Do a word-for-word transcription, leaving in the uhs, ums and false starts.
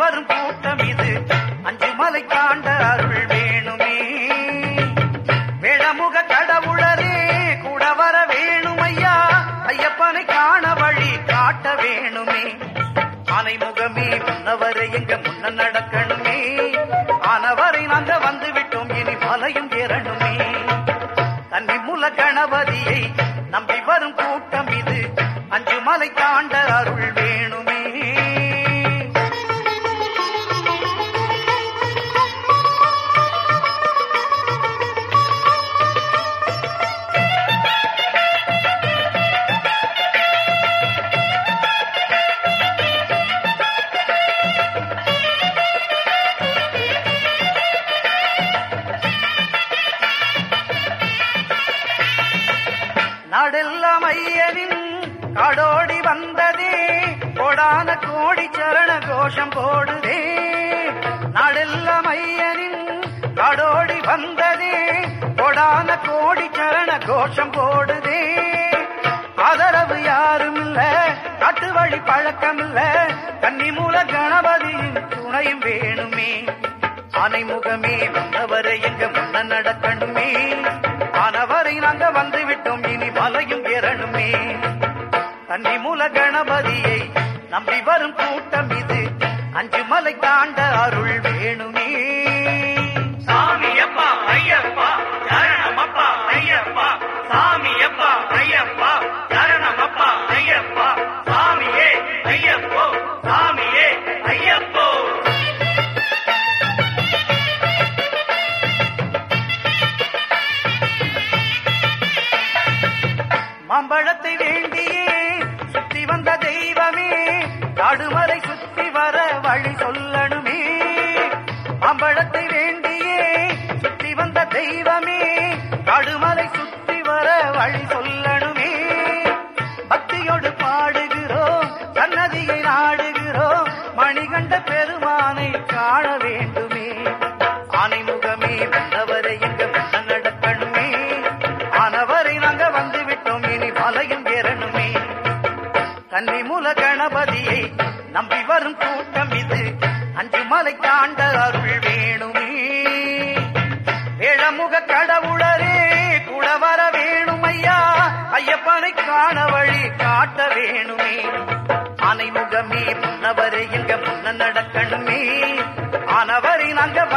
வரும் கூட்டம் இது அஞ்சு மலை தாண்ட அருள் வேணுமே. வேளமுக கடவுளரே கூட வர வேணுமையா, ஐயப்பனை காண வழி காட்ட வேணுமே. ஆனைமுகமே முன்னவரை எங்க முன்ன நடக்கணுமே, ஆனவரை நாங்க வந்து விட்டோம் இனி மலையும் ஏறணுமே. கன்னிமுல கணபதியை நம்பி வரும் கூட்டம் இது அஞ்சு மலை தாண்ட அருள் வேணுமே. நாடெல்லாம் ஐயனின் காடோடி வந்ததே, கோடான கோடி சரண கோஷம் போடுதே. நாடெல்லாம் ஐயனின் காடோடி வந்ததே, கோடான கோடி சரண கோஷம் போடுதே. ஆதரவு யாரும் இல்ல, காட்டு வழி பழக்கம் இல்ல, கன்னிமூல கணபதியின் துணையும் வேணுமே. ஆனைமுகமே வந்தவரை எங்க முன்ன நடக்கணுமே, ஆனவரை நாங்க வந்து விட்டோம் இனி மலையும் ஏறணுமே. கன்னிமூல கணபதியை நம்பி வரும் கூட்டம் இது அஞ்சு மலை தாண்ட அருள் வேணுமே. சாமியப்பா ஐயப்பா சரணமப்பா ஐயப்பா, சாமியப்பா ஐயப்பா சரணமப்பா ஐயப்பா, சாமியே ஐயப்போ சாமியே ஐயப்போ. மாம்பழத்தை வேண்டியே சுத்தி வந்த தெய்வமே, காடுமலை சுத்தி வர வழி சொல்லணுமே. மாம்பழத்தை வேண்டியே சுத்தி வந்த தெய்வமே, காடுமலை சுத்தி வர வழி சொல்லணுமே. பக்தியோடு பாடுகிறோம் சன்னதியை நாடுகிறோம், மணிகண்ட பெருமானை காண வேண்டுமே. ஆனைமுகமே வந்தவரை எங்க முன்ன நடக்கணுமே, ஆனவரை நாங்க வந்து விட்டோம் இனி மலையும் ஏறணுமே. கன்னிமூல கணபதியை நம்பி வரும் கூட்டம் இது அஞ்சு மலை தாண்ட அருள் வேணுமே. வேளமுக கடவுளரே கூட வர வேணுமையா, ஐயப்பனை காண வழி காட்ட வேணுமே. ஆனைமுகமே முன்னவரை எங்க முன்ன நடக்கணுமே, ஆனவரை நாங்க